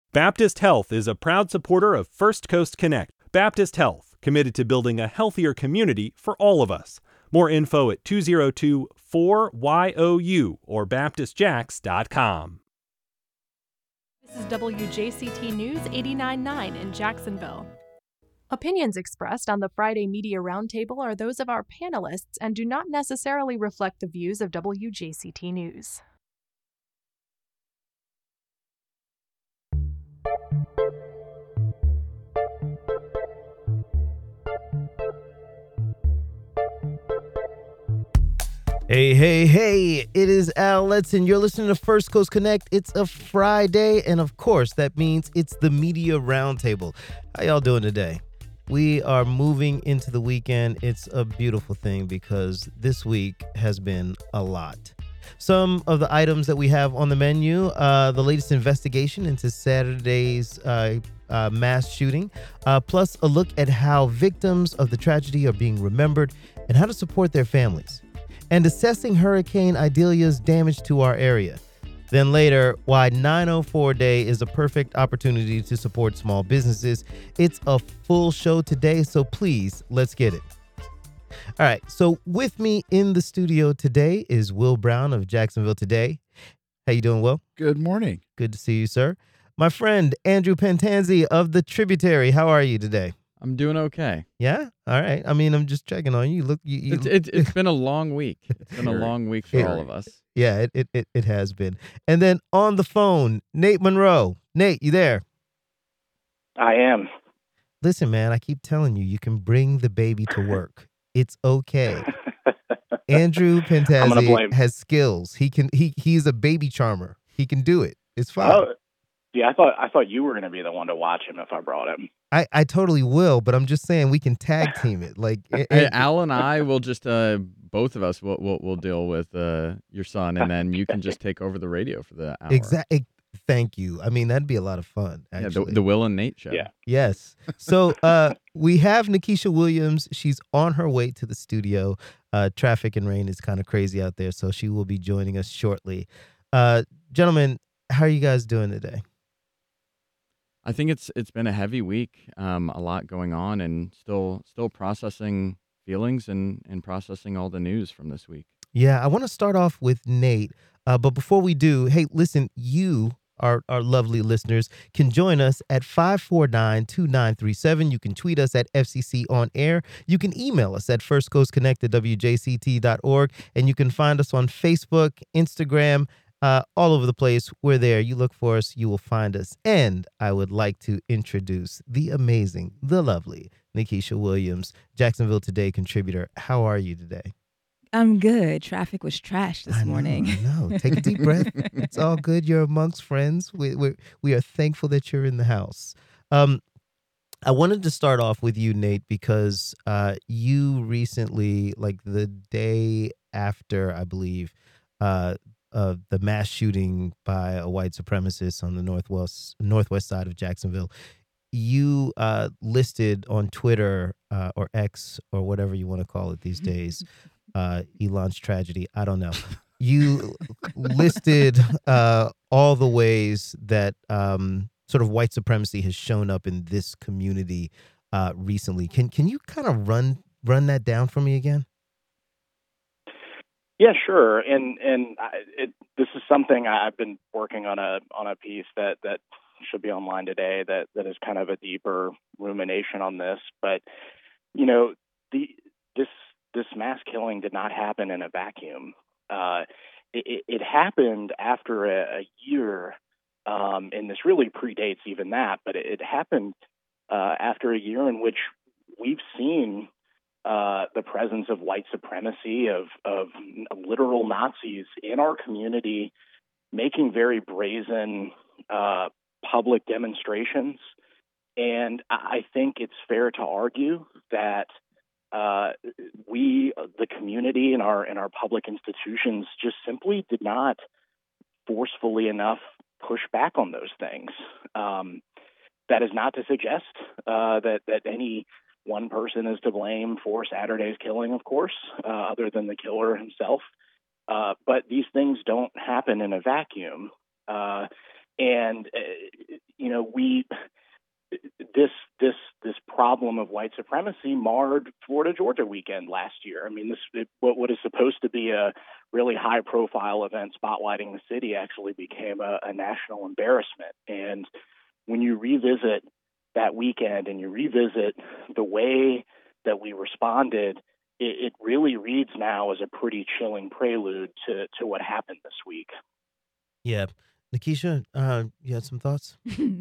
Baptist Health is a proud supporter of First Coast Connect. Baptist Health, committed to building a healthier community for all of us. More info at 202-4YOU or baptistjacks.com. This is WJCT News 89.9 in Jacksonville. Opinions expressed on the Friday Media Roundtable are those of our panelists and do not necessarily reflect the views of WJCT News. Hey, it is Al Letson. You're listening to First Coast Connect. It's a Friday, and of course, that means it's the Media Roundtable. How y'all doing today? We are moving into the weekend. It's a beautiful thing because this week has been a lot. Some of the items that we have on the menu, the latest investigation into Saturday's mass shooting, plus a look at how victims of the tragedy are being remembered and how to support their families, and assessing Hurricane Idalia's damage to our area. Then later, why 904 Day is a perfect opportunity to support small businesses. It's a full show today, so please, let's get it. All right, so with me in the studio today is Will Brown of Jacksonville Today. How you doing, Will? Good morning. Good to see you, sir. My friend Andrew Pentanzi of The Tributary. How are you today? I'm doing okay. Yeah? All right. I mean, I'm just checking on you. Look, It's been a long week. It's been a long week for all of us. Yeah, it has been. And then on the phone, Nate Monroe. Nate, you there? I am. Listen, man, I keep telling you, you can bring the baby to work. It's okay. Andrew Pentanzi has skills. He's a baby charmer. He can do it. It's fine. Oh, yeah, I thought you were going to be the one to watch him if I brought him. I totally will, but I'm just saying we can tag team it. Like Al and I will just both of us will deal with your son, and then you can just take over the radio for the hour. Exactly. Thank you. I mean, that'd be a lot of fun, actually. Yeah, the Will and Nate show. Yeah. Yes. So we have Nikisha Williams. She's on her way to the studio. Traffic and rain is kind of crazy out there, so she will be joining us shortly. Gentlemen, how are you guys doing today? I think it's been a heavy week, a lot going on, and still processing feelings and processing all the news from this week. Yeah, I want to start off with Nate, but before we do, hey, listen, you, our lovely listeners, can join us at 549-2937. You can tweet us at FCC On Air. You can email us at firstcoastconnect@wjct.org, and you can find us on Facebook, Instagram, all over the place. We're there. You look for us, you will find us. And I would like to introduce the amazing, the lovely Nikisha Williams, Jacksonville Today contributor. How are you today? I'm good. Traffic was trash this morning. No, take a deep breath. It's all good. You're amongst friends. We are thankful that you're in the house. I wanted to start off with you, Nate, because you recently, like the day after, I believe, the mass shooting by a white supremacist on the northwest side of Jacksonville, you listed on Twitter or X or whatever you want to call it these days, Elon's tragedy. I don't know. You listed all the ways that sort of white supremacy has shown up in this community recently. Can you kind of run that down for me again? Yeah, sure. And this is something I've been working on a piece that should be online today that is kind of a deeper rumination on this. But you know, this mass killing did not happen in a vacuum. It happened after a year, and this really predates even that. But it happened after a year in which we've seen the presence of white supremacy, of literal Nazis in our community, making very brazen public demonstrations. And I think it's fair to argue that we, the community and our public institutions, just simply did not forcefully enough push back on those things. That is not to suggest that any one person is to blame for Saturday's killing, of course, other than the killer himself. But these things don't happen in a vacuum. And we this problem of white supremacy marred Florida Georgia weekend last year. I mean, what is supposed to be a really high profile event spotlighting the city actually became a national embarrassment. And when you revisit that weekend and you revisit the way that we responded, it really reads now as a pretty chilling prelude to what happened this week. Yeah. Nikisha, you had some thoughts?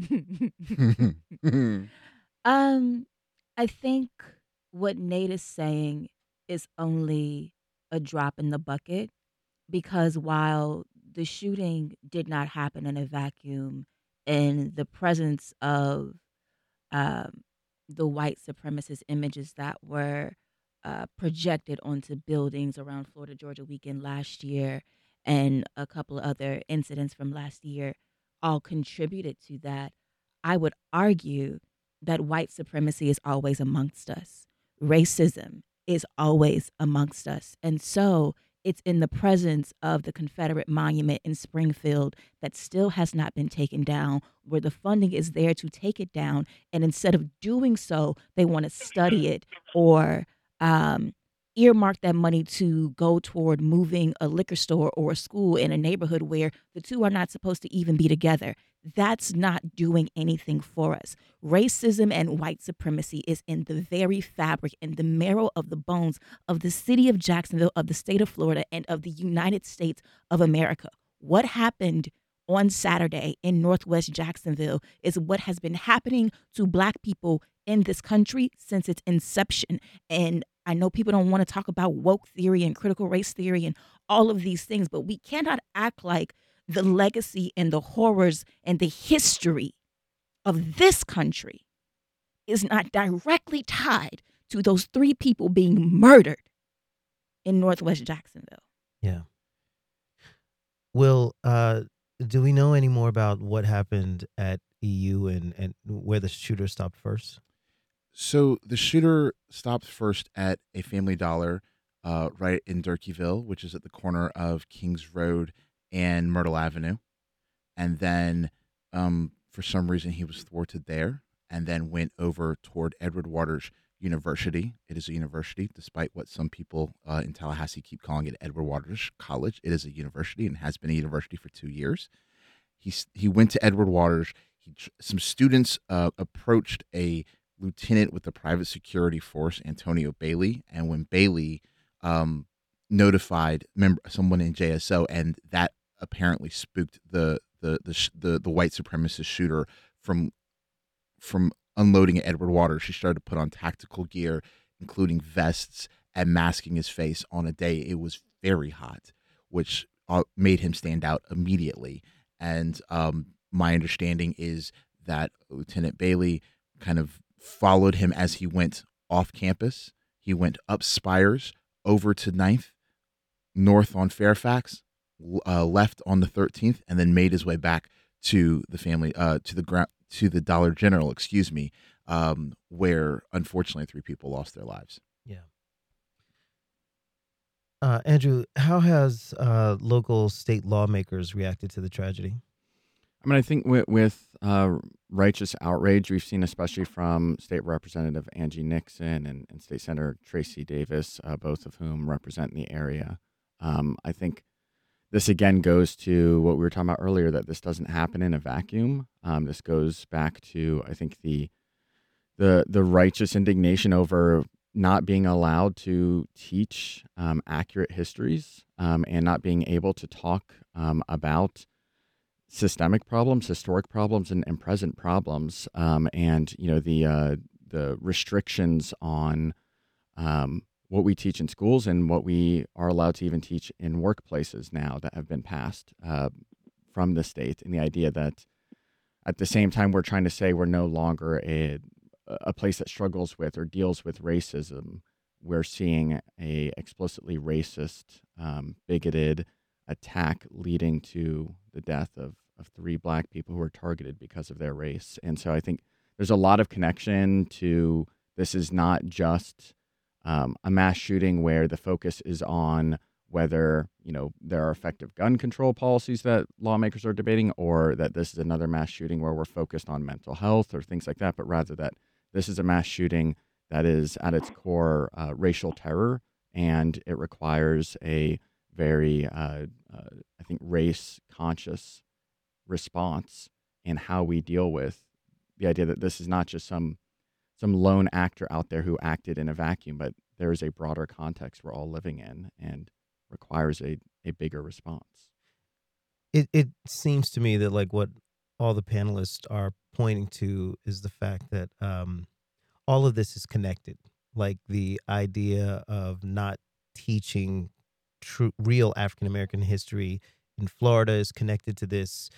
I think what Nate is saying is only a drop in the bucket, because while the shooting did not happen in a vacuum, in the presence of um, the white supremacist images that were projected onto buildings around Florida Georgia weekend last year, and a couple of other incidents from last year all contributed to that, I would argue that white supremacy is always amongst us. Racism is always amongst us. And so it's in the presence of the Confederate monument in Springfield that still has not been taken down, where the funding is there to take it down. And instead of doing so, they want to study it or earmark that money to go toward moving a liquor store or a school in a neighborhood where the two are not supposed to even be together. That's not doing anything for us. Racism and white supremacy is in the very fabric and the marrow of the bones of the city of Jacksonville, of the state of Florida, and of the United States of America. What happened on Saturday in Northwest Jacksonville is what has been happening to Black people in this country since its inception. And I know people don't want to talk about woke theory and critical race theory and all of these things, but we cannot act like the legacy and the horrors and the history of this country is not directly tied to those three people being murdered in Northwest Jacksonville. Yeah. Will, do we know any more about what happened at EU and where the shooter stopped first? So the shooter stopped first at a Family Dollar right in Durkeeville, which is at the corner of Kings Road and Myrtle Avenue. And then for some reason he was thwarted there and then went over toward Edward Waters University. It is a university, despite what some people in Tallahassee keep calling it Edward Waters College. It is a university and has been a university for 2 years. He went to Edward Waters. Some students approached a lieutenant with the private security force, Antonio Bailey, and when Bailey notified someone in JSO, and that apparently spooked the white supremacist shooter from unloading at Edward Waters. She started to put on tactical gear, including vests and masking his face on a day it was very hot, which made him stand out immediately. And my understanding is that Lieutenant Bailey kind of followed him as he went off campus. He went up Spires, over to 9th, north on Fairfax, left on the 13th, and then made his way back to the Dollar General, where unfortunately 3 people lost their lives. Yeah. Andrew, how has local state lawmakers reacted to the tragedy? I mean, I think with righteous outrage, we've seen especially from State Representative Angie Nixon and State Senator Tracy Davis, both of whom represent the area. I think this again goes to what we were talking about earlier, that this doesn't happen in a vacuum. This goes back to, I think, the righteous indignation over not being allowed to teach accurate histories and not being able to talk about systemic problems, historic problems, and present problems, and the restrictions on what we teach in schools and what we are allowed to even teach in workplaces now that have been passed from the state, and the idea that at the same time we're trying to say we're no longer a place that struggles with or deals with racism, we're seeing a explicitly racist, bigoted attack leading to the death of 3 Black people who were targeted because of their race. And so I think there's a lot of connection to this is not just a mass shooting where the focus is on whether, there are effective gun control policies that lawmakers are debating, or that this is another mass shooting where we're focused on mental health or things like that, but rather that this is a mass shooting that is at its core racial terror, and it requires a very, I think, race-conscious response in how we deal with the idea that this is not just some lone actor out there who acted in a vacuum, but there is a broader context we're all living in and requires a bigger response. It seems to me that like what all the panelists are pointing to is the fact that all of this is connected. Like the idea of not teaching real African American history in Florida is connected to this.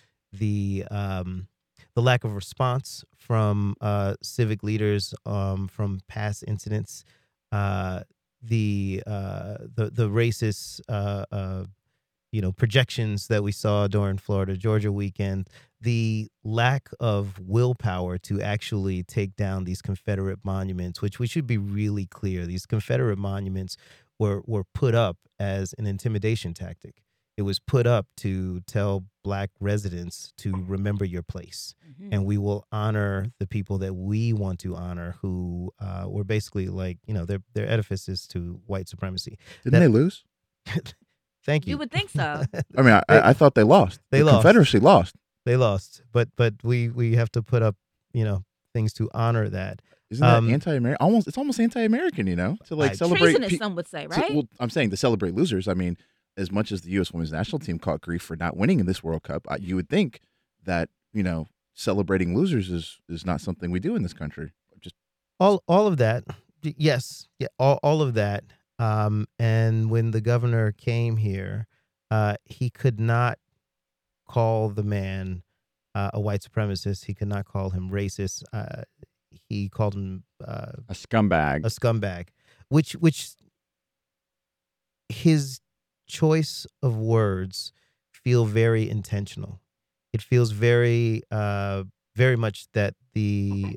The lack of response from civic leaders from past incidents, the racist projections that we saw during Florida Georgia weekend, the lack of willpower to actually take down these Confederate monuments, which we should be really clear, these Confederate monuments were put up as an intimidation tactic. It was put up to tell Black residents to remember your place, and we will honor the people that we want to honor, who were basically like, their edifices to white supremacy. Didn't they lose? Thank you. You would think so. I mean, I thought they lost. They the lost. Confederacy lost. They lost, but we have to put up things to honor that. Isn't that anti-American? It's almost anti-American, to like celebrate. Treasonous, some would say, right? Well, I'm saying to celebrate losers. I mean, as much as the U.S. Women's National Team caught grief for not winning in this World Cup, you would think that celebrating losers is not something we do in this country. Just all of that, yes, yeah, all of that. And when the governor came here, he could not call the man a white supremacist. He could not call him racist. He called him a scumbag. A scumbag, which his choice of words feel very intentional. It feels very, very much that the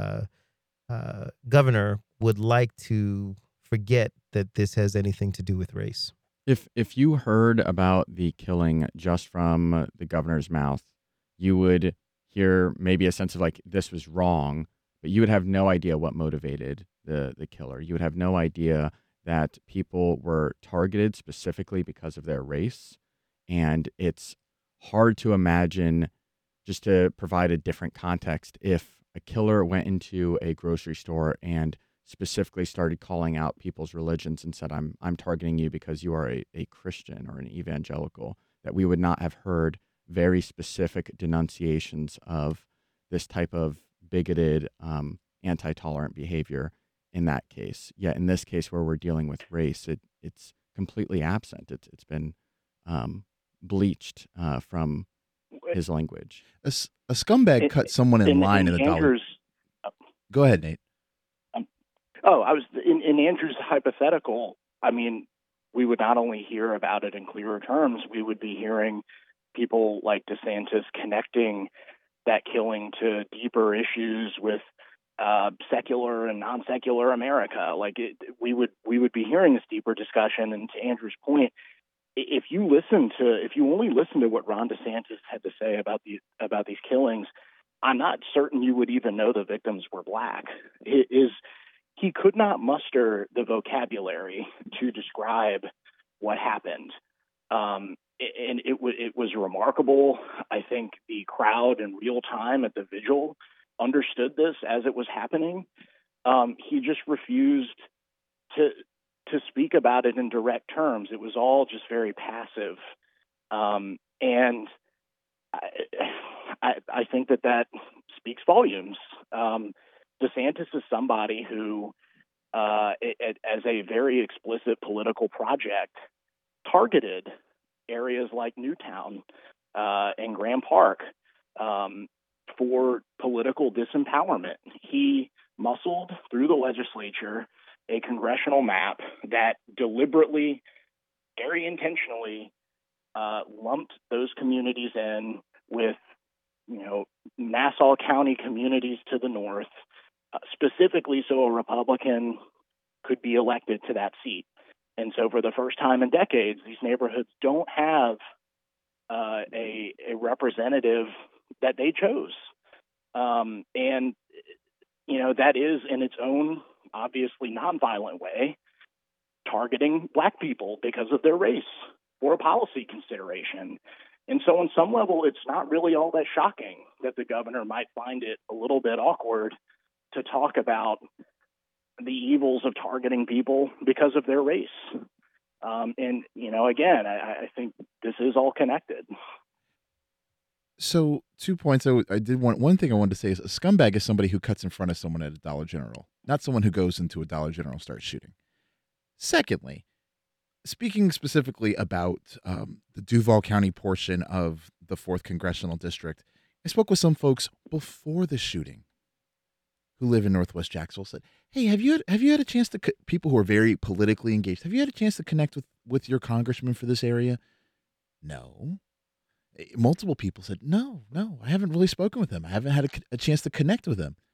governor would like to forget that this has anything to do with race. If you heard about the killing just from the governor's mouth, you would hear maybe a sense of like, this was wrong, but you would have no idea what motivated the killer. You would have no idea that people were targeted specifically because of their race. And it's hard to imagine, just to provide a different context, if a killer went into a grocery store and specifically started calling out people's religions and said, I'm targeting you because you are a Christian or an evangelical, that we would not have heard very specific denunciations of this type of bigoted, anti-tolerant behavior in that case. Yet in this case where we're dealing with race, it's completely absent. It's been bleached from his language. A scumbag cut someone in line in the dollar. Go ahead, Nate. I was in Andrew's hypothetical. I mean, we would not only hear about it in clearer terms, we would be hearing people like DeSantis connecting that killing to deeper issues with secular and non-secular America. We would be hearing this deeper discussion. And to Andrew's point, if you only listen to what Ron DeSantis had to say about these killings, I'm not certain you would even know the victims were Black. He could not muster the vocabulary to describe what happened. And it was remarkable. I think the crowd in real time at the vigil understood this as it was happening. He just refused to speak about it in direct terms. It was all just very passive. And I think that speaks volumes. DeSantis is somebody who, as a very explicit political project, targeted areas like Newtown and Graham Park for political disempowerment. He muscled through the legislature a congressional map that deliberately, very intentionally, lumped those communities in with, Nassau County communities to the north, specifically so a Republican could be elected to that seat. And so for the first time in decades, these neighborhoods don't have a representative that they chose. And, that is in its own obviously nonviolent way targeting Black people because of their race for a policy consideration. And so on some level, it's not really all that shocking that the governor might find it a little bit awkward to talk about the evils of targeting people because of their race. Again, I think this is all connected. So 2 points. I did one thing I wanted to say is a scumbag is somebody who cuts in front of someone at a Dollar General, not someone who goes into a Dollar General and starts shooting. Secondly, speaking specifically about the Duval County portion of the 4th Congressional District, I spoke with some folks before the shooting who live in Northwest Jacksonville. Said, "Hey, have you had a chance to people who are very politically engaged? Have you had a chance to connect with your congressman for this area?" No. Multiple people said, "No, I haven't really spoken with him. I haven't had a chance to connect with him."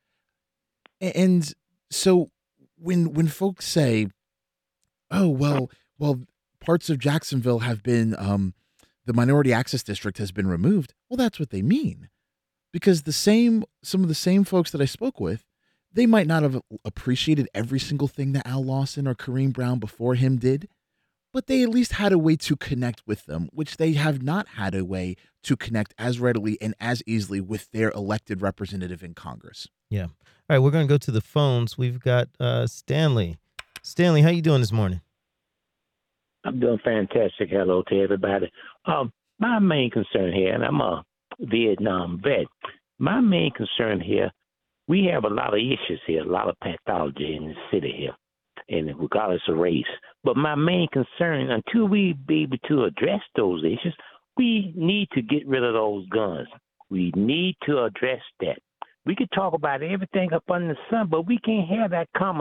And so when folks say, "Oh, well, parts of Jacksonville have been the minority access district has been removed," well, that's what they mean, because some of the same folks that I spoke with, they might not have appreciated every single thing that Al Lawson or Kareem Brown before him did, but they at least had a way to connect with them, which they have not had a way to connect as readily and as easily with their elected representative in Congress. Yeah. All right, we're going to go to the phones. We've got Stanley. Stanley, how you doing this morning? I'm doing fantastic. Hello to everybody. My main concern here, and I'm a Vietnam vet, my main concern here, we have a lot of issues here, a lot of pathology in the city here, and regardless of race. But my main concern, until we be able to address those issues, we need to get rid of those guns. We need to address that. We could talk about everything up under the sun, but we can't have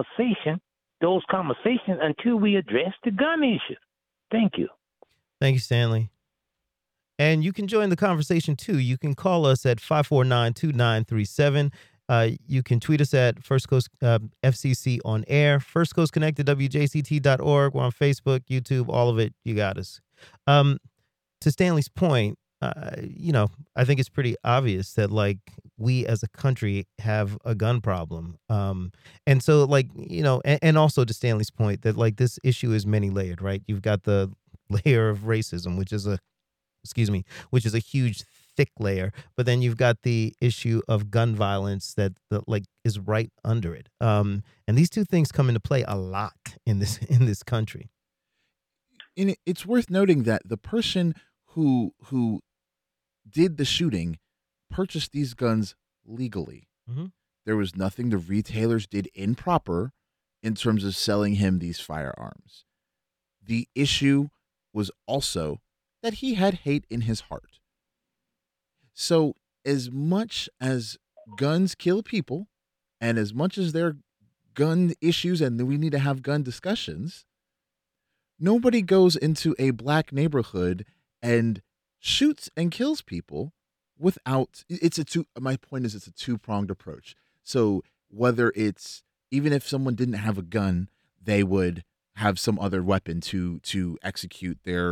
those conversations until we address the gun issue. Thank you. Thank you, Stanley. And you can join the conversation, too. You can call us at 549-2937. You can tweet us at First Coast FCC on air, First Coast Connect at WJCT.org. We're on Facebook, YouTube, all of it. You got us. To Stanley's point, I think it's pretty obvious that, we as a country have a gun problem. And so, and also to Stanley's point that, this issue is many layered, right? You've got the layer of racism, which is a huge, thick layer. But then you've got the issue of gun violence that is right under it. And these two things come into play a lot in this country. And it's worth noting that the person who did the shooting purchased these guns legally. Mm-hmm. There was nothing the retailers did improper in terms of selling him these firearms. The issue was also that he had hate in his heart. So as much as guns kill people, and as much as there are gun issues and we need to have gun discussions, nobody goes into a Black neighborhood and shoots and kills people without my point is it's a two-pronged approach. So whether it's, even if someone didn't have a gun, they would have some other weapon to execute their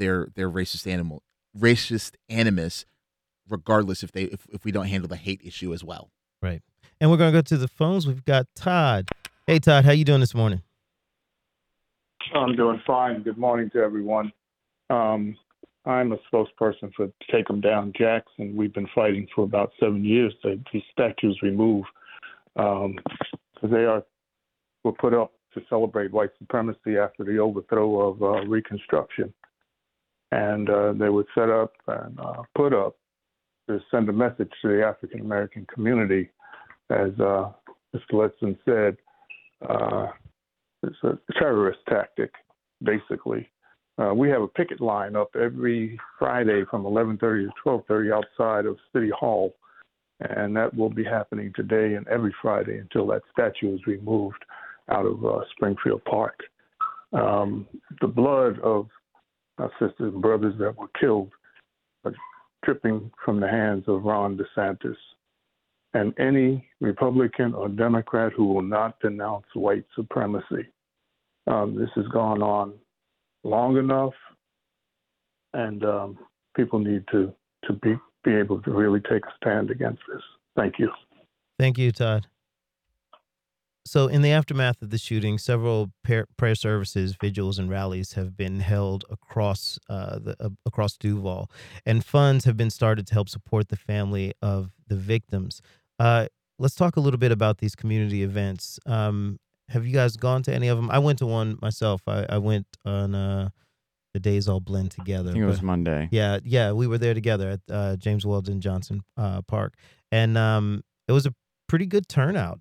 racist animus, regardless if we don't handle the hate issue as well. Right. And we're going to go to the phones. We've got Todd. Hey, Todd, how you doing this morning? I'm doing fine. Good morning to everyone. I'm a spokesperson for Take 'Em Down Jackson. We've been fighting for about 7 years to these statues removed because they were put up to celebrate white supremacy after the overthrow of Reconstruction. And they were set up and put up to send a message to the African-American community. As Mr. Letson said, it's a terrorist tactic, basically. We have a picket line up every Friday from 11:30 to 12:30 outside of City Hall, and that will be happening today and every Friday until that statue is removed out of Springfield Park. The blood of our sisters and brothers that were killed are dripping from the hands of Ron DeSantis. And any Republican or Democrat who will not denounce white supremacy This has gone on long enough, and people need to be able to really take a stand against this. Thank you. Thank you, Todd. So, in the aftermath of the shooting, several prayer services, vigils, and rallies have been held across across Duval, and funds have been started to help support the family of the victims. Let's talk a little bit about these community events. Have you guys gone to any of them? I went to one myself. I went on the days all blend together. I think it was Monday. Yeah, we were there together at James Weldon Johnson Park, and it was a pretty good turnout.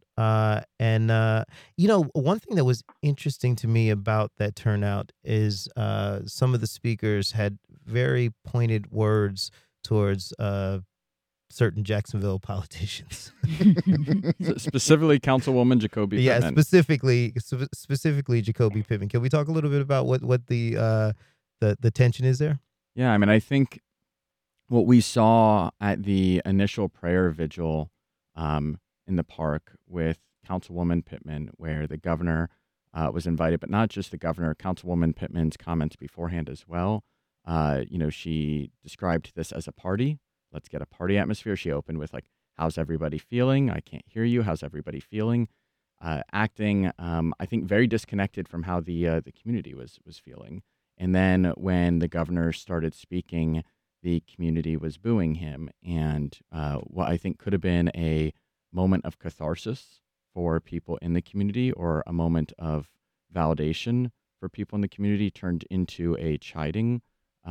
One thing that was interesting to me about that turnout is some of the speakers had very pointed words towards certain Jacksonville politicians. Specifically, Councilwoman Jacoby Pittman. Yeah, specifically Jacoby Pittman. Can we talk a little bit about what the tension is there? Yeah, I mean, I think what we saw at the initial prayer vigil in the park with Councilwoman Pittman, where the governor was invited, but not just the governor, Councilwoman Pittman's comments beforehand as well. She described this as a party. Let's get a party atmosphere. She opened with how's everybody feeling? I can't hear you. How's everybody feeling? Acting, I think, very disconnected from how the community was feeling. And then when the governor started speaking, the community was booing him. And what I think could have been a moment of catharsis for people in the community, or a moment of validation for people in the community, turned into a chiding.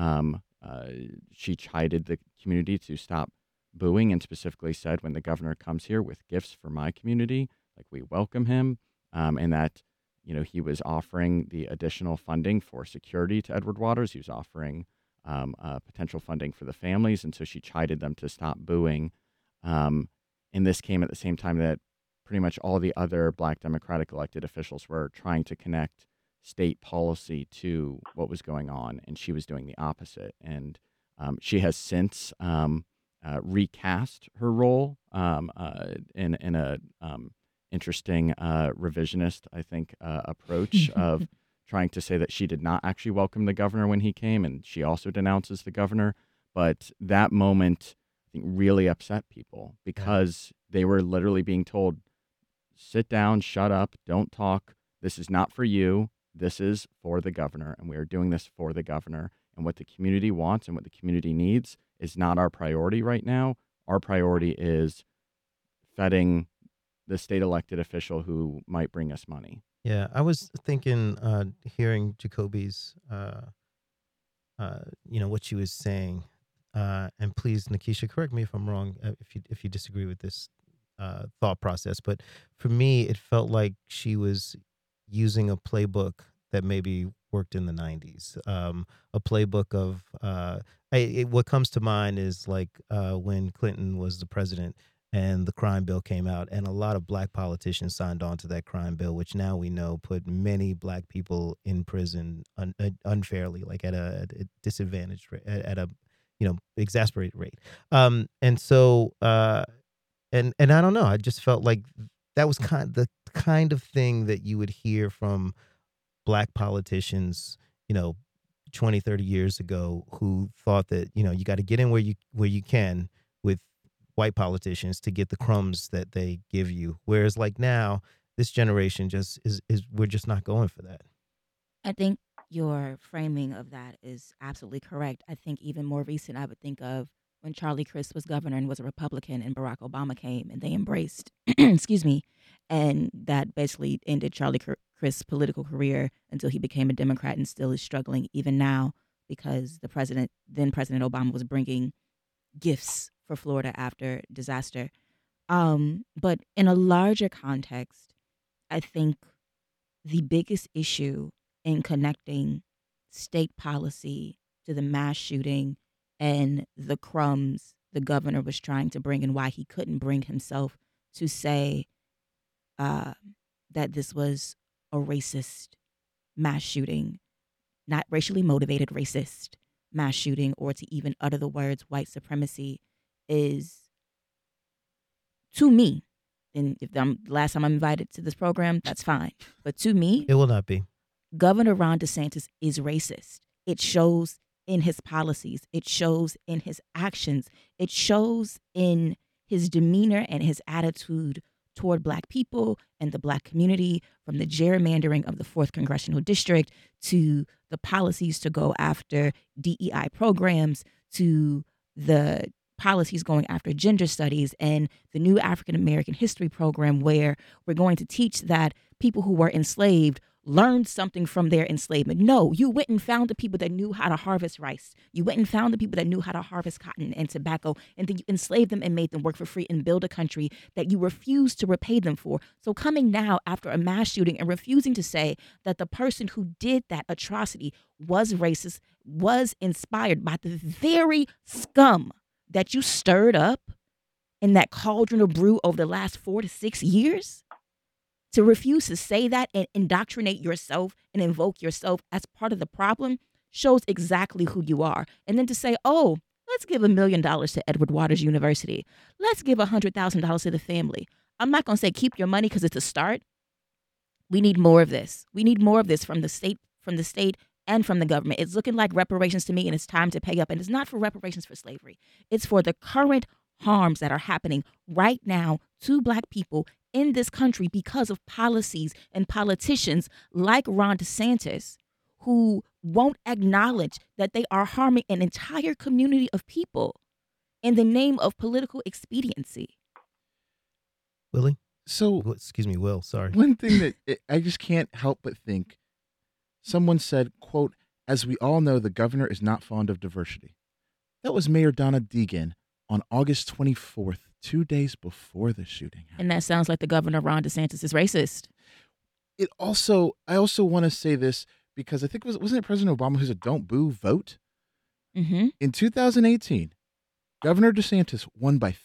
She chided the community to stop booing, and specifically said, when the governor comes here with gifts for my community, we welcome him, and that he was offering the additional funding for security to Edward Waters. He was offering potential funding for the families, and so she chided them to stop booing. And this came at the same time that pretty much all the other Black Democratic elected officials were trying to connect state policy to what was going on, and she was doing the opposite. And she has since recast her role in a interesting revisionist, I think, approach of trying to say that she did not actually welcome the governor when he came, and she also denounces the governor. But that moment, I think, really upset people, because they were literally being told, sit down, shut up, don't talk. This is not for you. This is for the governor, and we are doing this for the governor. And what the community wants and what the community needs is not our priority right now. Our priority is feting the state elected official who might bring us money. Yeah, I was thinking, hearing Jacoby's, what she was saying, and please, Nikisha, correct me if I'm wrong, if you disagree with this thought process. But for me, it felt like she was using a playbook that maybe worked in the 90s, a playbook of what comes to mind is when Clinton was the president and the crime bill came out, and a lot of Black politicians signed on to that crime bill, which now we know put many Black people in prison unfairly, at a disadvantaged rate, at a exasperated rate. And I don't know, I just felt like that was the kind of thing that you would hear from Black politicians, 20, 30 years ago, who thought that, you got to get in where you can with white politicians to get the crumbs that they give you. Whereas now, this generation just is we're just not going for that. I think your framing of that is absolutely correct. I think even more recent, I would think of when Charlie Crist was governor and was a Republican, and Barack Obama came and they embraced, excuse me, and that basically ended Charlie Crist's political career until he became a Democrat, and still is struggling even now because then President Obama was bringing gifts for Florida after disaster. But in a larger context, I think the biggest issue in connecting state policy to the mass shooting and the crumbs the governor was trying to bring, and why he couldn't bring himself to say that this was a racist mass shooting, not racially motivated racist mass shooting, or to even utter the words white supremacy, is, to me, and if last time I'm invited to this program, that's fine. But to me, it will not be. Governor Ron DeSantis is racist. It shows in his policies. It shows in his actions. It shows in his demeanor and his attitude toward Black people and the Black community, from the gerrymandering of the 4th Congressional District to the policies to go after DEI programs, to the policies going after gender studies and the new African American history program, where we're going to teach that people who were enslaved learned something from their enslavement. No, you went and found the people that knew how to harvest rice. You went and found the people that knew how to harvest cotton and tobacco, and then you enslaved them and made them work for free and build a country that you refused to repay them for. So coming now after a mass shooting and refusing to say that the person who did that atrocity was racist, was inspired by the very scum that you stirred up in that cauldron of brew over the last 4 to 6 years, to refuse to say that and indoctrinate yourself and invoke yourself as part of the problem shows exactly who you are. And then to say, oh, let's give $1 million to Edward Waters University. Let's give $100,000 to the family. I'm not going to say keep your money because it's a start. We need more of this. We need more of this from the state and from the government. It's looking like reparations to me, and it's time to pay up. And it's not for reparations for slavery. It's for the current harms that are happening right now to Black people in this country because of policies and politicians like Ron DeSantis, who won't acknowledge that they are harming an entire community of people in the name of political expediency. Willie? So, Excuse me, Will, sorry. one thing that I just can't help but think, someone said, quote, "As we all know, the governor is not fond of diversity." That was Mayor Donna Deegan on August 24th, 2 days before the shooting happened. And that sounds like the governor, Ron DeSantis, is racist. I also want to say this because I think wasn't it President Obama who said, "Don't boo, vote"? Mm-hmm. In 2018, Governor DeSantis won by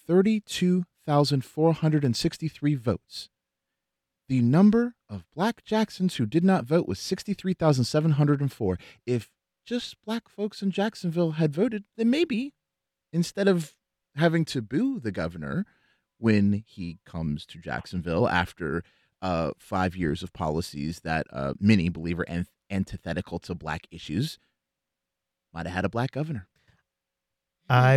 32,463 votes. The number of Black Jacksons who did not vote was 63,704. If just Black folks in Jacksonville had voted, then maybe instead of having to boo the governor when he comes to Jacksonville after 5 years of policies that many believe are antithetical to Black issues, might have had a Black governor. I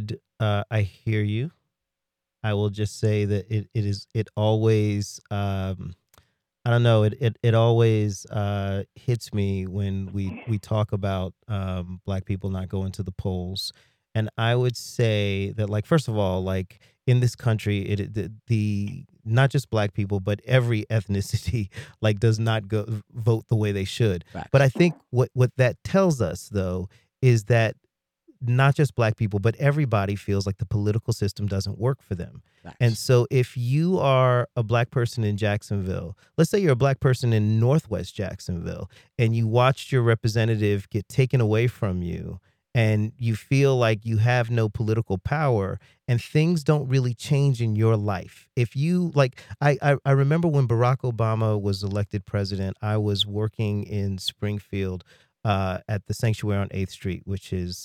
hear you. I will just say that it always, I don't know, it always hits me when we talk about Black people not going to the polls. And I would say that, like, first of all, like, in this country, the not just Black people, but every ethnicity, like, does not go vote the way they should. Facts. But I think what that tells us, though, is that not just Black people, but everybody feels like the political system doesn't work for them. Facts. And so if you are a Black person in Jacksonville, let's say you're a Black person in Northwest Jacksonville, and you watched your representative get taken away from you, and you feel like you have no political power and things don't really change in your life. If you, like, I remember when Barack Obama was elected president, I was working in Springfield at the Sanctuary on 8th Street, which is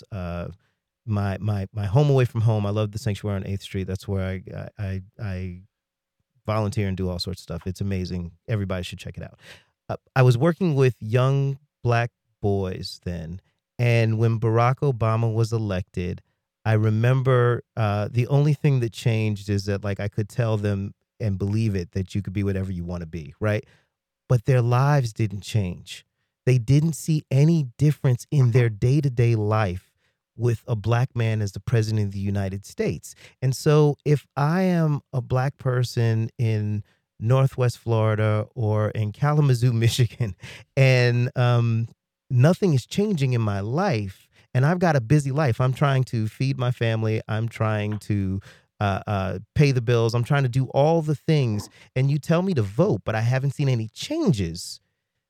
my home away from home. I love the Sanctuary on 8th Street. That's where I volunteer and do all sorts of stuff. It's amazing. Everybody should check it out. I was working with young Black boys then. And when Barack Obama was elected, I remember the only thing that changed is that, like, I could tell them and believe it that you could be whatever you want to be, right? But their lives didn't change. They didn't see any difference in their day-to-day life with a Black man as the president of the United States. And so if I am a Black person in Northwest Florida or in Kalamazoo, Michigan, and nothing is changing in my life, and I've got a busy life. I'm trying to feed my family. I'm trying to pay the bills. I'm trying to do all the things. And you tell me to vote, but I haven't seen any changes.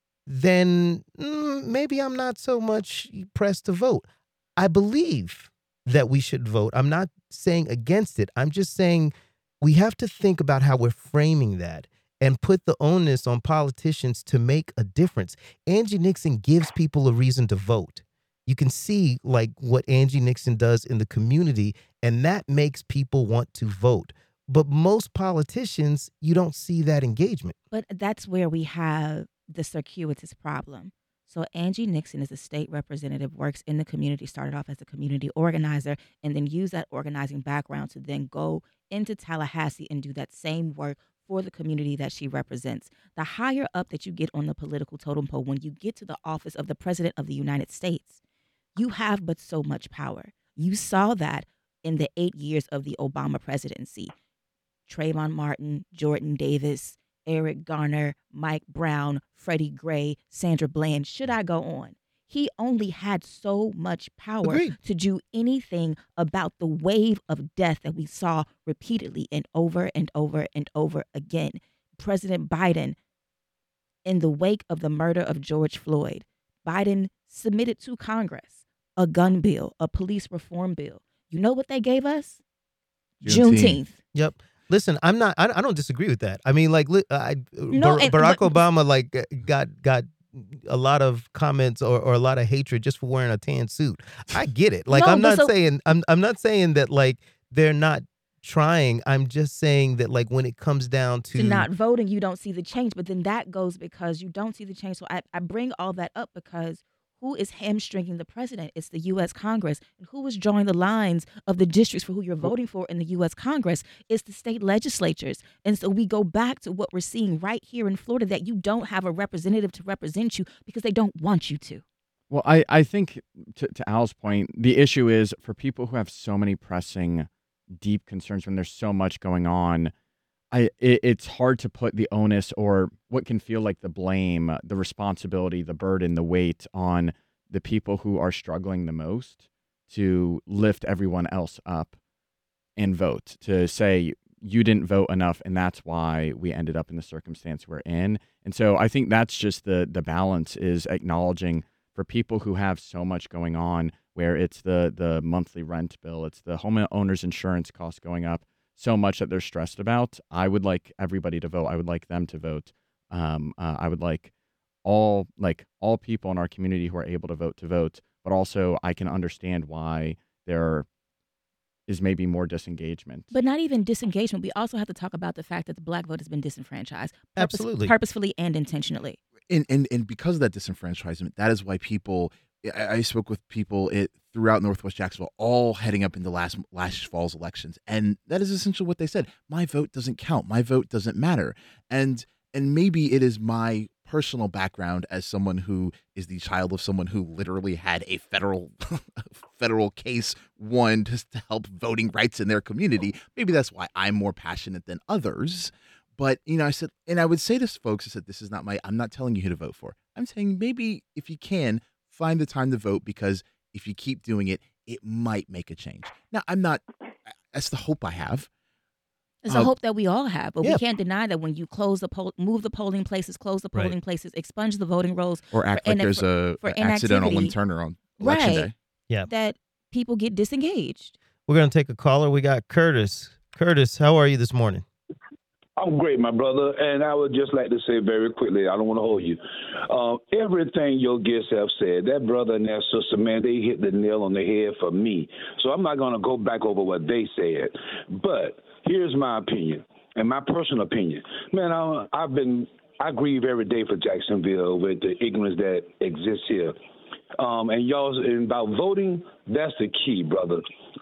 Then maybe I'm not so much pressed to vote. I believe that we should vote. I'm not saying against it. I'm just saying we have to think about how we're framing that and put the onus on politicians to make a difference. Angie Nixon gives people a reason to vote. You can see, like, what Angie Nixon does in the community, and that makes people want to vote. But most politicians, you don't see that engagement. But that's where we have the circuitous problem. So Angie Nixon is a state representative, works in the community, started off as a community organizer, and then used that organizing background to then go into Tallahassee and do that same work for the community that she represents. The higher up that you get on the political totem pole, when you get to the office of the President of the United States, you have but so much power. You saw that in the 8 years of the Obama presidency. Trayvon Martin, Jordan Davis, Eric Garner, Mike Brown, Freddie Gray, Sandra Bland. Should I go on? He only had so much power Agreed. to do anything about the wave of death that we saw repeatedly and over and over and over again. President Biden, in the wake of the murder of George Floyd, Biden submitted to Congress a gun bill, a police reform bill. You know what they gave us? Juneteenth. Yep. Listen, I don't disagree with that. I mean, like, Barack but- Obama like got a lot of comments or a lot of hatred just for wearing a tan suit. I get it. Like, No, I'm but not saying I'm not saying that like they're not trying. I'm just saying that like when it comes down to not voting, you don't see the change. But then that goes because you don't see the change. So I bring all that up because who is hamstringing the president? It's the U.S. Congress. And who is drawing the lines of the districts for who you're voting for in the U.S. Congress? It's the state legislatures. And so we go back to what we're seeing right here in Florida, that you don't have a representative to represent you because they don't want you to. Well, I think to Al's point, the issue is for people who have so many pressing, deep concerns when there's so much going on, it's hard to put the onus or what can feel like the blame, the responsibility, the burden, the weight on the people who are struggling the most to lift everyone else up and vote, to say you didn't vote enough and that's why we ended up in the circumstance we're in. And so I think that's just the balance, is acknowledging for people who have so much going on, where it's the monthly rent bill, it's the homeowner's insurance costs going up so much that they're stressed about. I would like everybody to vote. I would like them to vote. I would like all people in our community who are able to vote, but also I can understand why there is maybe more disengagement. But not even disengagement. We also have to talk about the fact that the black vote has been disenfranchised. Absolutely. Purposefully and intentionally. And because of that disenfranchisement, that is why people. I spoke with people throughout Northwest Jacksonville, all heading up into last fall's elections, and that is essentially what they said. My vote doesn't count. My vote doesn't matter. And maybe it is my personal background as someone who is the child of someone who literally had a federal case won to help voting rights in their community. Maybe that's why I'm more passionate than others. But, I said, and I would say to folks, I said, this is not I'm not telling you who to vote for. I'm saying maybe if you can, find the time to vote, because if you keep doing it, it might make a change. Now, that's the hope I have. It's a hope that we all have, but yeah. we can't deny that when you move the polling places, close the polling places, expunge the voting rolls, Or act like there's an accidental Lynn Turner on election day. Yeah. that people get disengaged. We're gonna take a caller. We got Curtis. Curtis, how are you this morning? I'm great, my brother, and I would just like to say very quickly, I don't want to hold you. Everything your guests have said, that brother and that sister, man, they hit the nail on the head for me. So I'm not going to go back over what they said. But here's my opinion, and my personal opinion. Man, I grieve every day for Jacksonville with the ignorance that exists here. And about voting, that's the key, brother.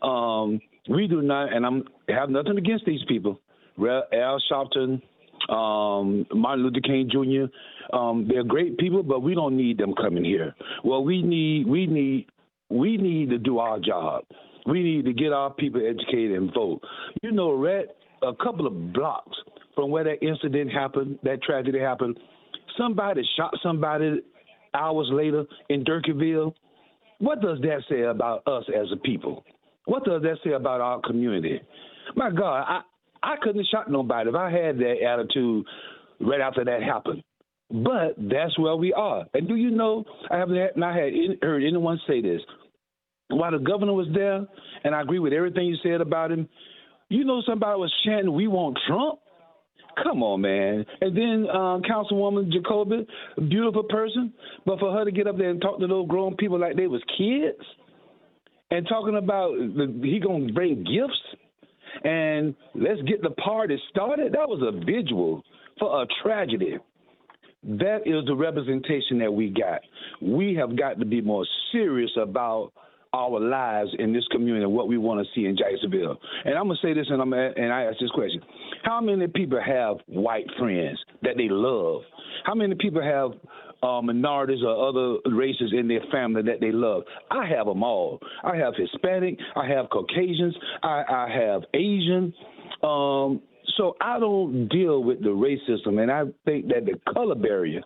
We do not, and I have nothing against these people. Al Sharpton, Martin Luther King Jr. They're great people, but we don't need them coming here. Well, we need to do our job. We need to get our people educated and vote. Right a couple of blocks from where that incident happened, that tragedy happened, somebody shot somebody hours later in Durkeeville. What does that say about us as a people? What does that say about our community? My God, I couldn't have shot nobody if I had that attitude right after that happened. But that's where we are. And do you know, I have not heard anyone say this. While the governor was there, and I agree with everything you said about him, somebody was chanting, "We want Trump." Come on, man. And then Councilwoman Jacoby, a beautiful person, but for her to get up there and talk to those grown people like they was kids and talking about he going to bring gifts and let's get the party started, that was a visual for a tragedy. that is the representation that we got. We have got to be more serious about our lives in this community and what we want to see in Jacksonville. And I'm going to say this, and I ask this question. How many people have white friends that they love? How many people have minorities or other races in their family that they love? I have them all. I have Hispanic. I have Caucasians. I have Asian. So I don't deal with the racism, and I think that the color barrier,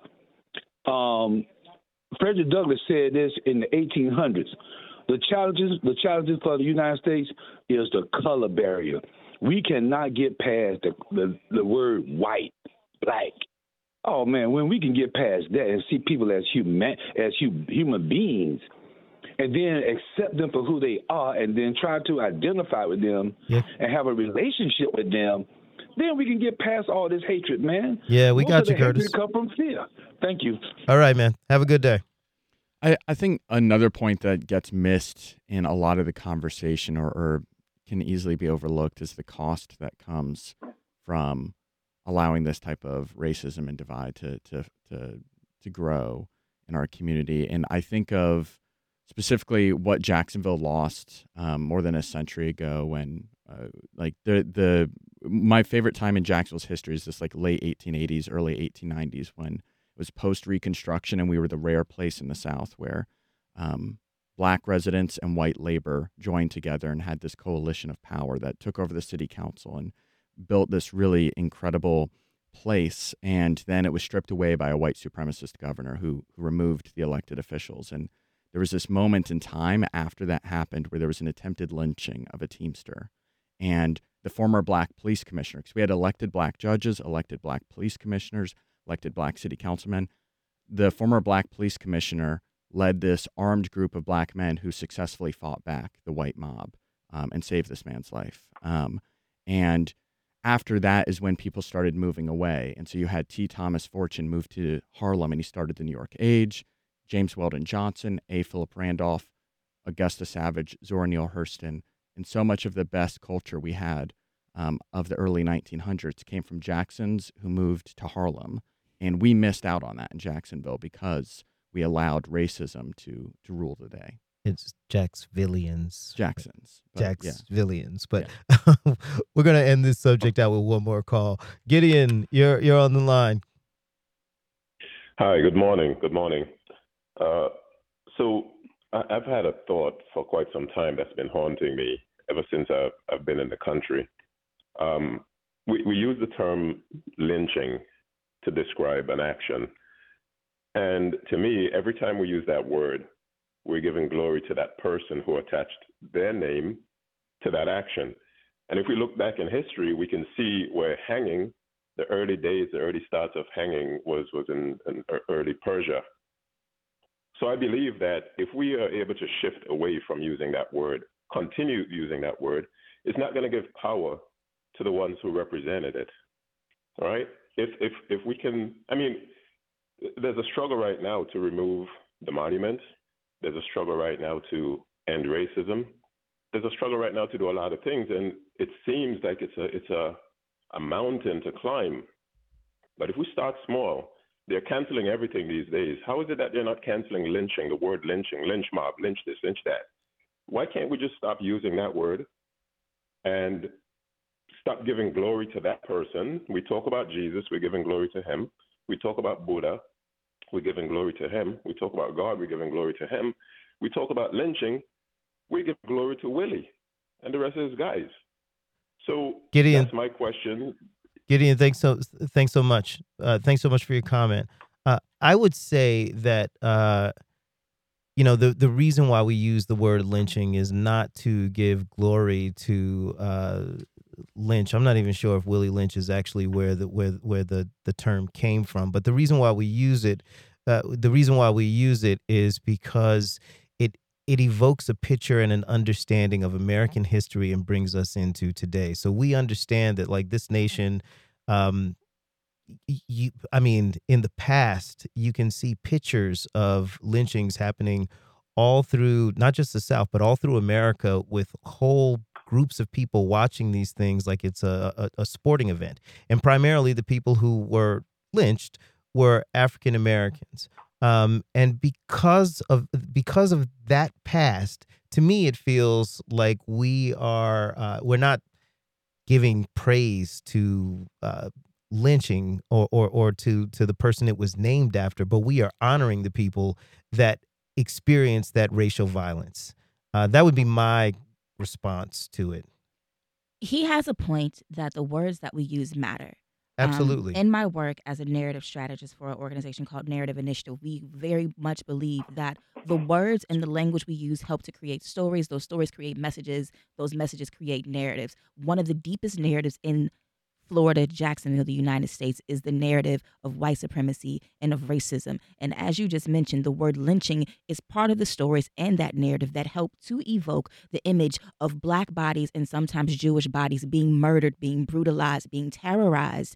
Frederick Douglass said this in the 1800s, the challenges for the United States is the color barrier. We cannot get past the word white, black. Oh, man, when we can get past that and see people as human beings, and then accept them for who they are, and then try to identify with them and have a relationship with them, then we can get past all this hatred, man. Yeah, we got you, Curtis. Hatred come from fear. Thank you. All right, man. Have a good day. I think another point that gets missed in a lot of the conversation or can easily be overlooked is the cost that comes from allowing this type of racism and divide to grow in our community. And I think of specifically what Jacksonville lost more than a century ago when my favorite time in Jacksonville's history is this like late 1880s, early 1890s when it was post-Reconstruction and we were the rare place in the South where black residents and white labor joined together and had this coalition of power that took over the city council and built this really incredible place. And then it was stripped away by a white supremacist governor who removed the elected officials. And there was this moment in time after that happened where there was an attempted lynching of a Teamster. And the former black police commissioner, because we had elected black judges, elected black police commissioners, elected black city councilmen. The former black police commissioner led this armed group of black men who successfully fought back the white mob and saved this man's life. And after that is when people started moving away. And so you had T. Thomas Fortune move to Harlem, and he started the New York Age. James Weldon Johnson, A. Philip Randolph, Augusta Savage, Zora Neale Hurston, and so much of the best culture we had of the early 1900s came from Jacksons who moved to Harlem. And we missed out on that in Jacksonville because we allowed racism to rule the day. It's Jacksvillians. Jacksons. Jacksvillians. But we're going to end this subject out with one more call. Gideon, you're on the line. Hi, good morning. Good morning. So I've had a thought for quite some time that's been haunting me ever since I've been in the country. We use the term lynching to describe an action. And to me, every time we use that word, we're giving glory to that person who attached their name to that action. And if we look back in history, we can see where hanging, the early days, the early starts of hanging was in early Persia. So I believe that if we are able to shift away from using that word, continue using that word, it's not going to give power to the ones who represented it. All right? If we can, I mean, there's a struggle right now to remove the monument. There's a struggle right now to end racism. There's a struggle right now to do a lot of things, and it seems like it's a mountain to climb. But if we start small, they're canceling everything these days. How is it that they're not canceling lynching, the word lynching, lynch mob, lynch this, lynch that? Why can't we just stop using that word and stop giving glory to that person? We talk about Jesus, we're giving glory to him. We talk about Buddha, we're giving glory to him. We talk about God, we're giving glory to him. We talk about lynching, we give glory to Willie and the rest of his guys. So Gideon, that's my question. Gideon, thanks so much. Thanks so much for your comment. I would say that the reason why we use the word lynching is not to give glory to Lynch. I'm not even sure if Willie Lynch is actually where the term came from, but the reason why we use it, is because it evokes a picture and an understanding of American history and brings us into today. So we understand that, like, this nation, in the past, you can see pictures of lynchings happening all through, not just the South, but all through America, with whole groups of people watching these things like it's a sporting event. And primarily the people who were lynched were African Americans. And because of that past, to me, it feels like we're not giving praise to lynching or to the person it was named after, but we are honoring the people that experienced that racial violence. That would be my response to it. He has a point that the words that we use matter. Absolutely. In my work as a narrative strategist for an organization called Narrative Initiative, we very much believe that the words and the language we use help to create stories. Those stories create messages. Those messages create narratives. One of the deepest narratives in Florida, Jacksonville, the United States, is the narrative of white supremacy and of racism. And as you just mentioned, the word lynching is part of the stories and that narrative that help to evoke the image of Black bodies and sometimes Jewish bodies being murdered, being brutalized, being terrorized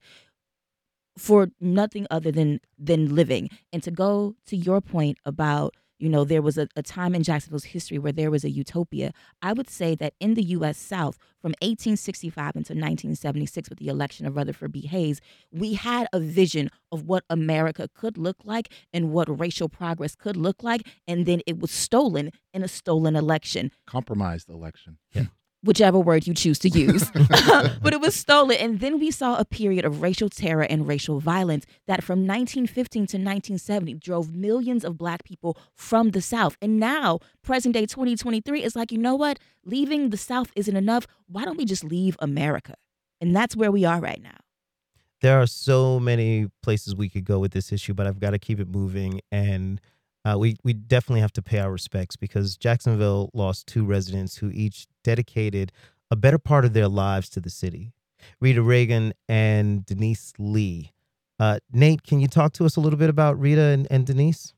for nothing other than living. And to go to your point about, there was a time in Jacksonville's history where there was a utopia. I would say that in the U.S. South, from 1865 until 1976, with the election of Rutherford B. Hayes, we had a vision of what America could look like and what racial progress could look like. And then it was stolen in a stolen election. Compromised election. Yeah. Whichever word you choose to use. But it was stolen. And then we saw a period of racial terror and racial violence that from 1915 to 1970 drove millions of Black people from the South. And now, present day 2023, is like, you know what? Leaving the South isn't enough. Why don't we just leave America? And that's where we are right now. There are so many places we could go with this issue, but I've got to keep it moving. And we definitely have to pay our respects because Jacksonville lost 2 residents who each dedicated a better part of their lives to the city. Rita Reagan and Denise Lee. Nate, can you talk to us a little bit about Rita and Denise?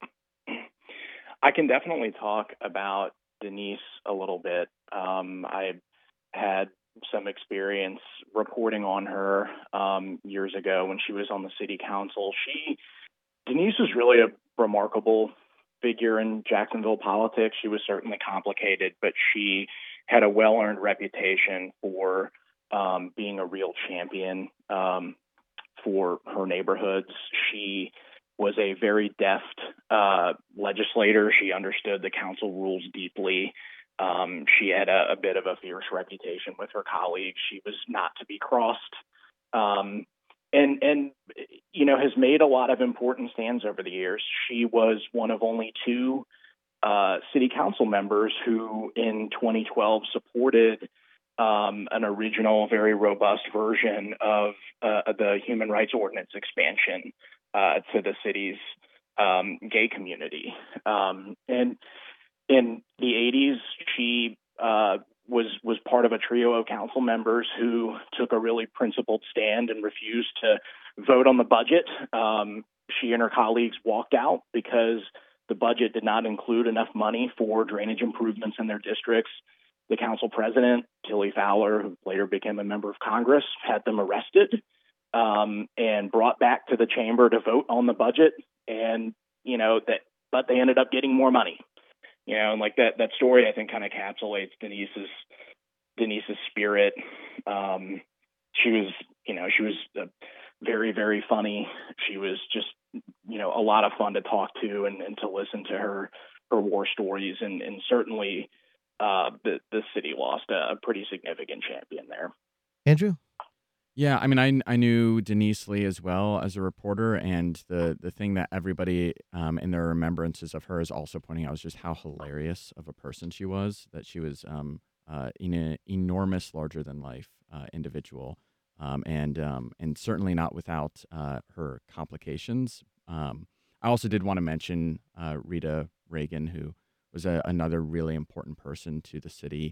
I can definitely talk about Denise a little bit. I had some experience reporting on her years ago when she was on the city council. Denise was really a remarkable figure in Jacksonville politics. She was certainly complicated, but she had a well-earned reputation for being a real champion for her neighborhoods. She was a very deft legislator. She understood the council rules deeply. She had a bit of a fierce reputation with her colleagues. She was not to be crossed. And has made a lot of important stands over the years. She was one of only 2 city council members who in 2012 supported an original, very robust version of the Human Rights Ordinance expansion to the city's gay community. And in the 80s, she was part of a trio of council members who took a really principled stand and refused to vote on the budget. She and her colleagues walked out because the budget did not include enough money for drainage improvements in their districts. The council president, Tilly Fowler, who later became a member of Congress, had them arrested and brought back to the chamber to vote on the budget. And, but they ended up getting more money. And like that story, I think, kind of encapsulates Denise's spirit. She was very, very funny. She was just, a lot of fun to talk to and to listen to her war stories. And certainly the city lost a pretty significant champion there. Andrew? Yeah, I mean, I knew Denise Lee as well as a reporter, and the thing that everybody in their remembrances of her is also pointing out is just how hilarious of a person she was, that she was an enormous, larger-than-life individual, and certainly not without her complications. I also did want to mention Rita Reagan, who was another really important person to the city.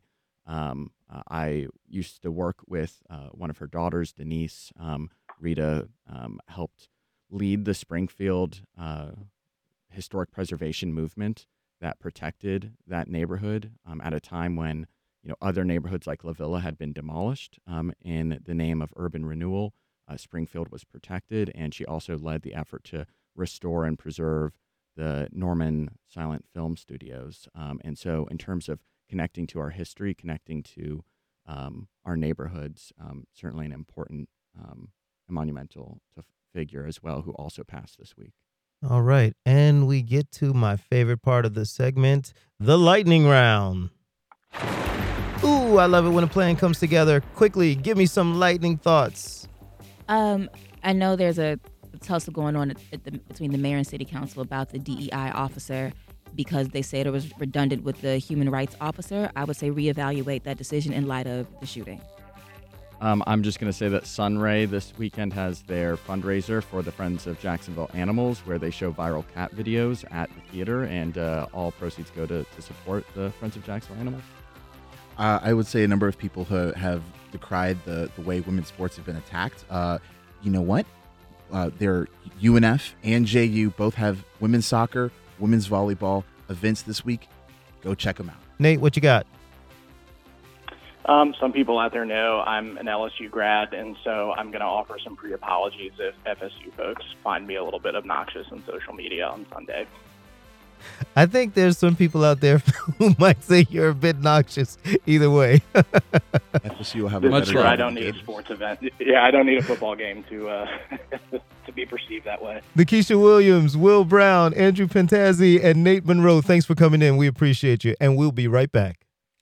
I used to work with one of her daughters, Denise. Rita helped lead the Springfield historic preservation movement that protected that neighborhood at a time when other neighborhoods like La Villa had been demolished. In the name of urban renewal, Springfield was protected, and she also led the effort to restore and preserve the Norman Silent Film Studios. And so in terms of connecting to our history, connecting to our neighborhoods, certainly an important, monumental figure as well, who also passed this week. All right. And we get to my favorite part of the segment, the lightning round. Ooh, I love it when a plan comes together. Quickly, give me some lightning thoughts. I know there's a tussle going on between the mayor and city council about the DEI officer because they said it was redundant with the human rights officer. I would say reevaluate that decision in light of the shooting. I'm just going to say that Sunray this weekend has their fundraiser for the Friends of Jacksonville Animals, where they show viral cat videos at the theater, and all proceeds go to support the Friends of Jacksonville Animals. I would say a number of people who have decried the way women's sports have been attacked. You know what? Their UNF and JU both have women's soccer, women's volleyball events this week. Go check them out. Nate, what you got? Some people out there know I'm an LSU grad, and so I'm going to offer some pre-apologies if FSU folks find me a little bit obnoxious on social media on Sunday. I think there's some people out there who might say you're a bit noxious either way. FSU will have a better I don't need a sports event. Yeah, I don't need a football game to to be perceived that way. Lakeisha Williams, Will Brown, Andrew Pentazzi, and Nate Monroe, thanks for coming in. We appreciate you, and we'll be right back.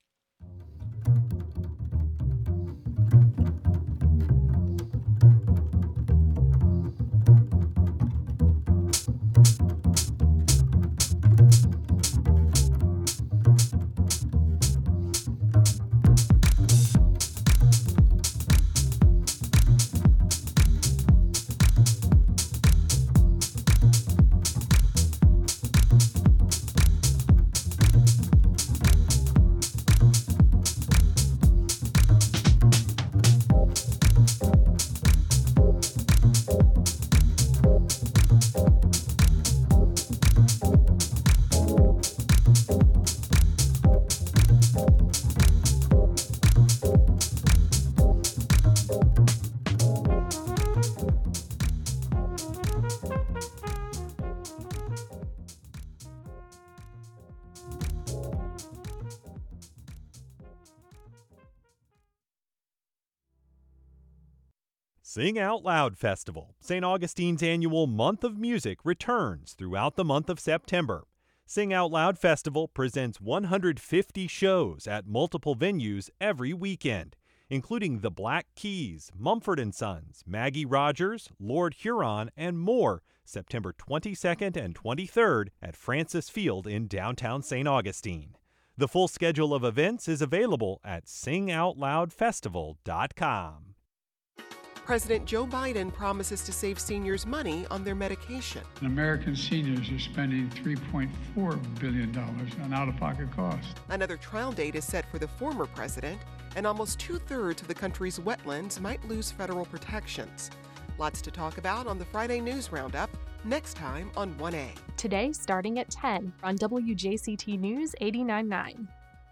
Sing Out Loud Festival, St. Augustine's annual Month of Music, returns throughout the month of September. Sing Out Loud Festival presents 150 shows at multiple venues every weekend, including the Black Keys, Mumford & Sons, Maggie Rogers, Lord Huron, and more, September 22nd and 23rd at Francis Field in downtown St. Augustine. The full schedule of events is available at singoutloudfestival.com. President Joe Biden promises to save seniors money on their medication. American seniors are spending $3.4 billion on out-of-pocket costs. Another trial date is set for the former president, and almost two-thirds of the country's wetlands might lose federal protections. Lots to talk about on the Friday News Roundup, next time on 1A. Today, starting at 10 on WJCT News 89.9.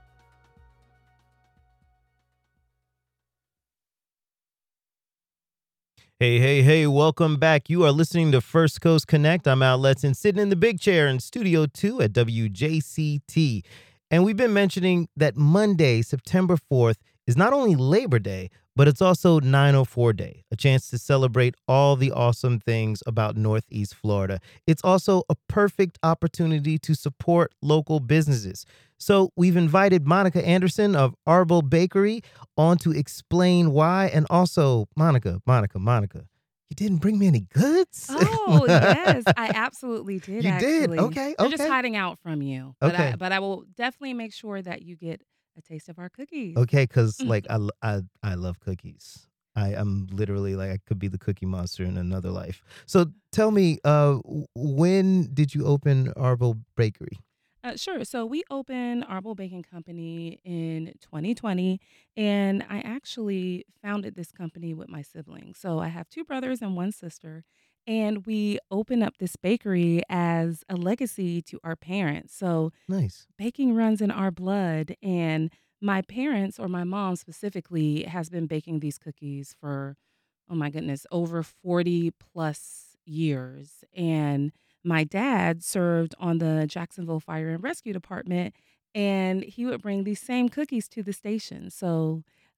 Hey, welcome back. You are listening to First Coast Connect. I'm Al Letson, sitting in the big chair in Studio 2 at WJCT. And we've been mentioning that Monday, September 4th, is not only Labor Day, but it's also 904 Day, a chance to celebrate all the awesome things about Northeast Florida. It's also a perfect opportunity to support local businesses. So we've invited Monica Anderson of Arbol Bakery on to explain why. And also, Monica, you didn't bring me any goods? Oh, yes, I absolutely did. You did? Okay. They're just hiding out from you. Okay. But I will definitely make sure that you get a taste of our cookies. Okay, because like I love cookies. I am literally like I could be the Cookie Monster in another life. So tell me, when did you open Arbol Bakery? Sure. So we opened Arbol Baking Company in 2020, and I actually founded this company with my siblings. So I have two brothers and one sister, and we opened up this bakery as a legacy to our parents. So nice. Baking runs in our blood, and my parents, or my mom specifically, has been baking these cookies for, oh my goodness, over 40 plus years. And my dad served on the Jacksonville Fire and Rescue Department, and he would bring these same cookies to the station. So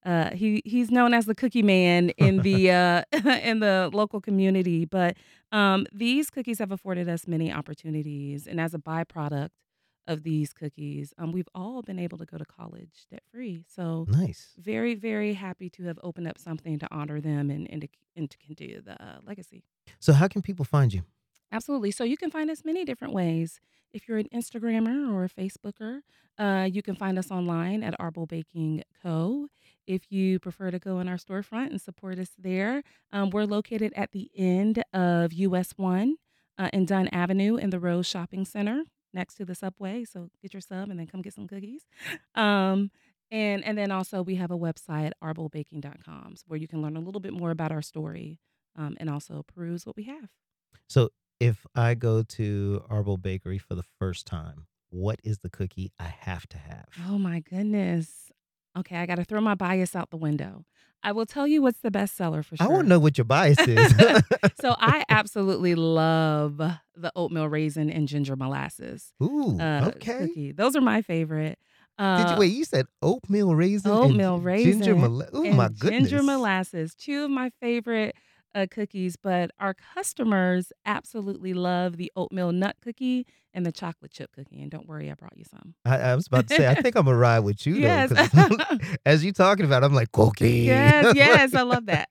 He's known as the cookie man in the in the local community. But these cookies have afforded us many opportunities, and as a byproduct of these cookies, we've all been able to go to college debt free. So Nice. very, very happy to have opened up something to honor them and to continue the legacy. So how can people find you? Absolutely. So you can find us many different ways. If you're an Instagrammer or a Facebooker, you can find us online at Arbol Baking Co. If you prefer to go in our storefront and support us there, we're located at the end of US 1 in Dunn Avenue in the Rose Shopping Center next to the Subway. So get your sub and then come get some cookies. And then also we have a website, arbolbaking.com, where you can learn a little bit more about our story and also peruse what we have. So if I go to Arbol Bakery for the first time, what is the cookie I have to have? Oh my goodness. Okay, I got to throw my bias out the window. I will tell you what's the best seller for sure. I want to know what your bias is. So I absolutely love the oatmeal raisin and ginger molasses. Ooh, okay. Cookie. Those are my favorite. Wait, you said oatmeal raisin Oatmeal and raisin. ginger molasses. Oh and my goodness. Ginger molasses, two of my favorite cookies, but our customers absolutely love the oatmeal nut cookie and the chocolate chip cookie. And don't worry, I brought you some. I was about to say, I think I'm going to ride with you, Yes. though. 'Cause as you're talking about it, I'm like, cookie. Yes, I love that.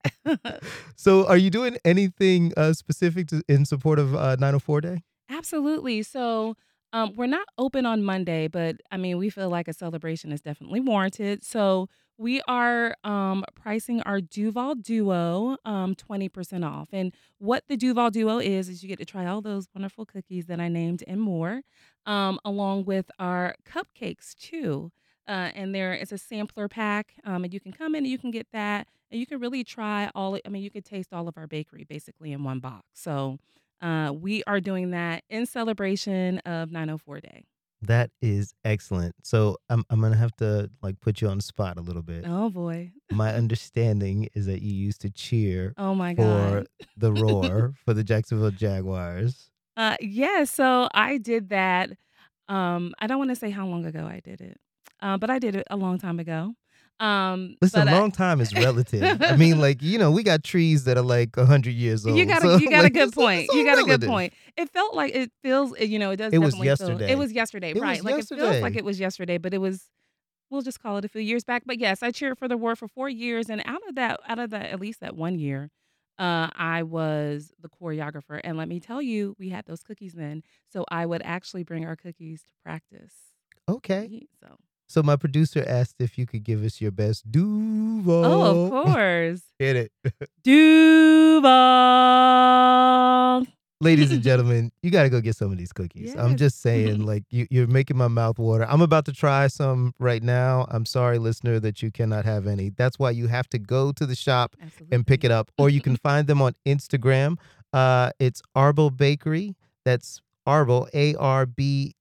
So are you doing anything specific in support of 904 Day? Absolutely. So we're not open on Monday, but I mean, we feel like a celebration is definitely warranted. So we are pricing our Duval Duo 20% off. And what the Duval Duo is you get to try all those wonderful cookies that I named and more, along with our cupcakes too. And it's a sampler pack, and you can come in and you can get that, and you can really try you could taste all of our bakery basically in one box. So we are doing that in celebration of 904 Day. That is excellent. So I'm gonna have to put you on the spot a little bit. Oh boy. My understanding is that you used to cheer Oh my for God. the Roar for the Jacksonville Jaguars. Yeah, so I did that. I don't want to say how long ago I did it, but I did it a long time ago. Listen, But long time is relative. I mean, we got trees that are 100 years old. you got So, a good it's point. all You got a good relative. point. It felt like it feels. It does. It was definitely yesterday. It was yesterday, It right? was It feels yesterday. like it was yesterday, but it was. We'll just call it a few years back. But yes, I cheered for the War for 4 years, and out of that, at least that 1 year, I was the choreographer. And let me tell you, we had those cookies then, so I would actually bring our cookies to practice. Okay. So. So my producer asked if you could give us your best Duval. Oh, of course. Hit it. Duval. Ladies and gentlemen, you got to go get some of these cookies. I'm Yes. just saying, you're making my mouth water. I'm about to try some right now. I'm sorry, listener, that you cannot have any. That's why you have to go to the shop and pick it up. Or you can find them on Instagram. It's Arbol Bakery. That's Arbol, ARBLE.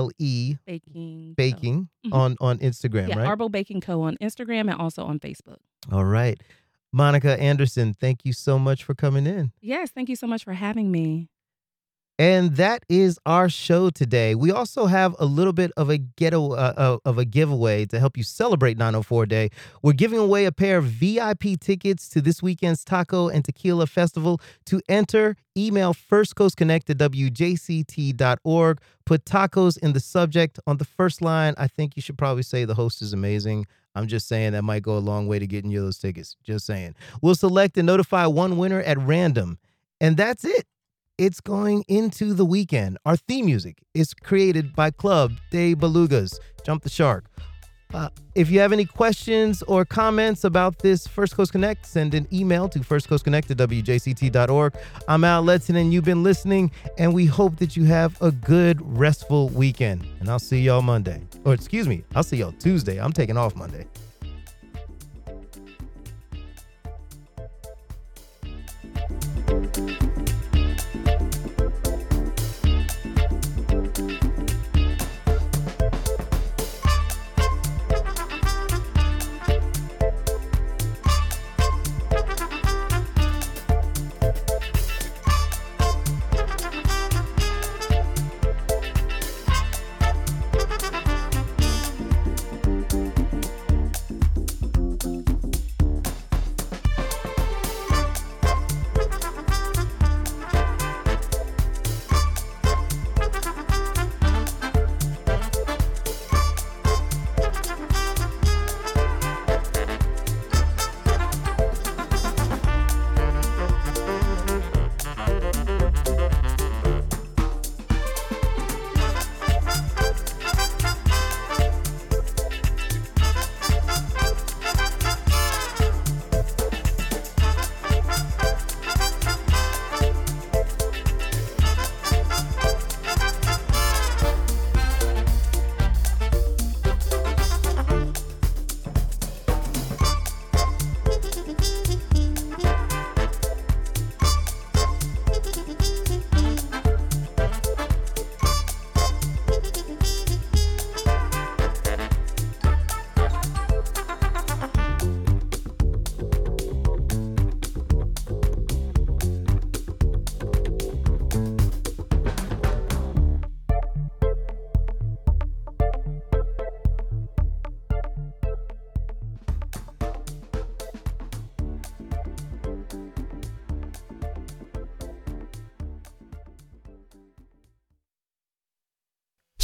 Baking Mhm. on Instagram, Yeah, right? Arbol Baking Co. on Instagram and also on Facebook. All right. Monica Anderson, thank you so much for coming in. Yes, thank you so much for having me. And that is our show today. We also have a little bit of a giveaway to help you celebrate 904 Day. We're giving away a pair of VIP tickets to this weekend's Taco and Tequila Festival. To enter, email firstcoastconnect@wjct.org. Put tacos in the subject. On the first line, I think you should probably say the host is amazing. I'm just saying that might go a long way to getting you those tickets. Just saying. We'll select and notify one winner at random. And that's it. It's going into the weekend. Our theme music is created by Club de Belugas. Jump the Shark. If you have any questions or comments about this First Coast Connect, send an email to firstcoastconnect@wjct.org. I'm Al Letson, and you've been listening, and we hope that you have a good, restful weekend. And I'll see y'all Monday. Or excuse me, I'll see y'all Tuesday. I'm taking off Monday.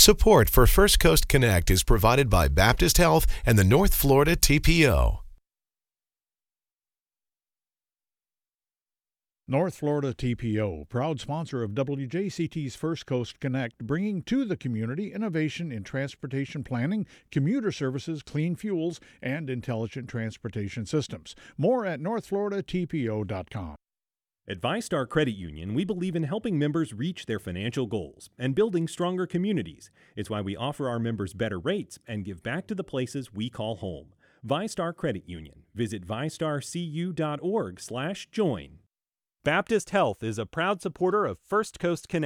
Support for First Coast Connect is provided by Baptist Health and the North Florida TPO. North Florida TPO, proud sponsor of WJCT's First Coast Connect, bringing to the community innovation in transportation planning, commuter services, clean fuels, and intelligent transportation systems. More at northfloridatpo.com. At ViStar Credit Union, we believe in helping members reach their financial goals and building stronger communities. It's why we offer our members better rates and give back to the places we call home. ViStar Credit Union. Visit vistarcu.org/join. Baptist Health is a proud supporter of First Coast Connect.